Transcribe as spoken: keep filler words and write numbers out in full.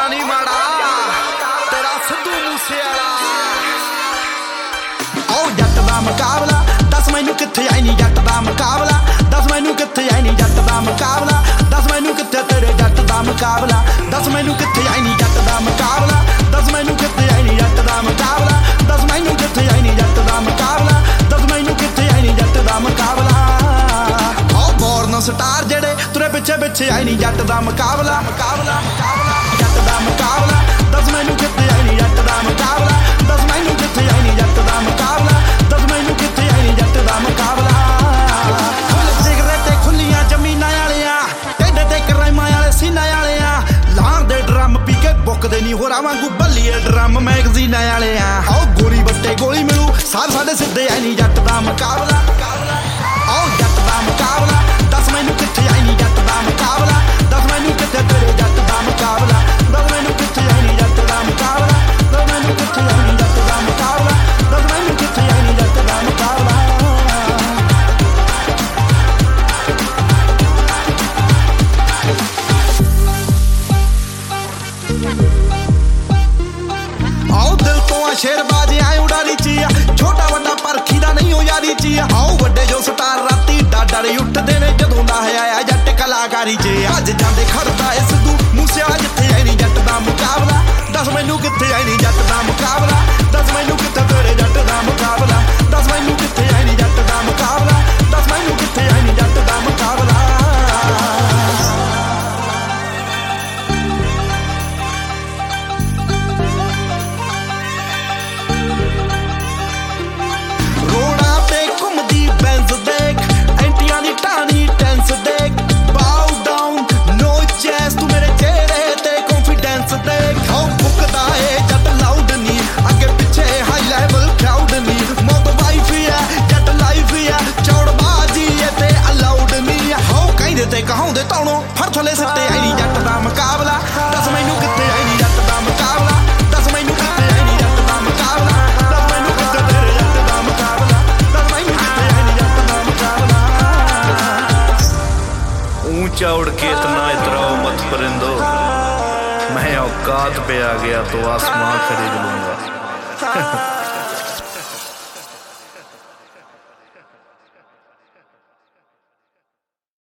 नहीं माड़ा तेरा सिद्धू मूसे वाला। ओ जट दा मुकाबला दस मैनू कित्थे आई नी जट दा मुकाबला, दस मैनू कित्थे आई नी जट दा मुकाबला, दस मैनू कित्थे तेरे जट दा मुकाबला, दस मैनू कित्थे आई नी जट दा मुकाबला, दस मैनू कित्थे आई नी जट दा मुकाबला, दस मैनू कित्थे आई नी जट दा मुकाबला, दस मैनू कित्थे आई नी जट दा मुकाबला। ओ बॉर्न स्टार जेड़े तुरे पिछे पिछे आई नी जट दा मुकाबला, मुकाबला जट दा मुकाबला, दस मैनू कित्थे आई नी जट दा मुकाबला, दस मैनू कित्थे आई नी जट दा मुकाबला, दस मैनू कित्थे आई नी जट दा मुकाबला। सिगरेटे खुलियां जमीनां वालियां टेढ़े ते क्राइमां वाले सीनां वालियां लां दे ड्रम पी के बुकदे नी होरां वांगू बल्लीए ड्रम मैगजीनां वालियां। आओ गोली बट्टे गोली मिलू सार साडे सिद्धे आई नी जट दा मुकाबला, आओ जट दा मुकाबला, दस मैनू कित्थे आई नी जट दा मुकाबला, दस मैनू कित्थे तेरे जट दा मुकाबला, दस मैनू कित्थे आई नी जट दा मुकाबला, दस मैनू कित्थे आई नी जट दा मुकाबला, दस मैनू कित्थे आई नी जट दा मुकाबला। आओ दिल तो आ शेरबाज आए उड़ारी चिया छोटा वड्डा परखी दा नहीं हो यारी चिया। आओ वड्डे जो स्टार राती डाडर उठदे ने जदों दा आया जट कलाकारी च अज जांदे खड़दा ए सिद्धू मूसे वाला जिथे आई नी जट दा मुकाबला, दस मैनू कित्थे आई नी जट दा मुकाबला, दस मैनू कित्थे तेरे जट दा मुकाबला, दस मैनू कित्थे आई नी जट दा मुकाबला, दस मैनू कित्थे आई नी जट दा मुकाबला। कहाउंदे तौणों फड़ थले सट्टे आई नी जट दा मुकाबला, दस मैनू कित्थे आई नी जट दा मुकाबला, दस मैनू कित्थे आई नी जट दा मुकाबला, दस मैनू कित्थे तेरे जट दा मुकाबला, दस मैनू कित्थे आई नी जट दा मुकाबला। ऊंचा उड़ के इतना इतराओ मत परिंदो, मैं औकात पे आ गया तो आसमां खरीद लूंगा।